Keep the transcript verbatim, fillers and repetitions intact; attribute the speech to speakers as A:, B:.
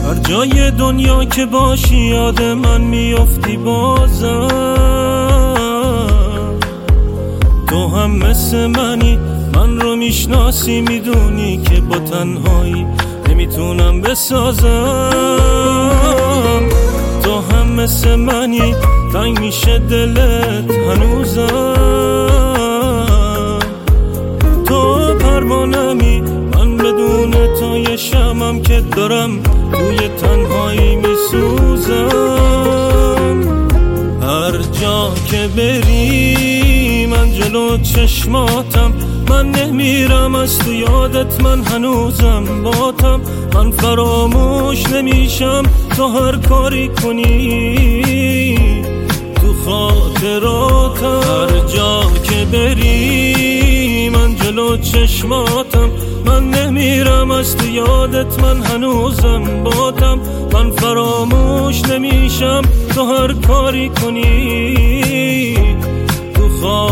A: هر جای دنیا که باشی یاد من میافتی بازم. تو هم مثل منی، من رو میشناسی، میدونی که با تنهایی نمیتونم بسازم. تو هم مثل منی، تنگ میشه دلت هنوزم. تو پروانمی، من بدون تو یه شمم که دارم توی تنهایی میسوزم. هر جا که بری من جلو چشماتم، من نمیرم از تو یادت، من هنوزم باتم. من فراموش نمیشم تو هر کاری کنی تو خاطراتم. هر جا که بری من جلو چشماتم، من نمیرم از تو یادت، من هنوزم باتم. من فراموش نمیشم تو هر کاری کنی تو خاطراتم.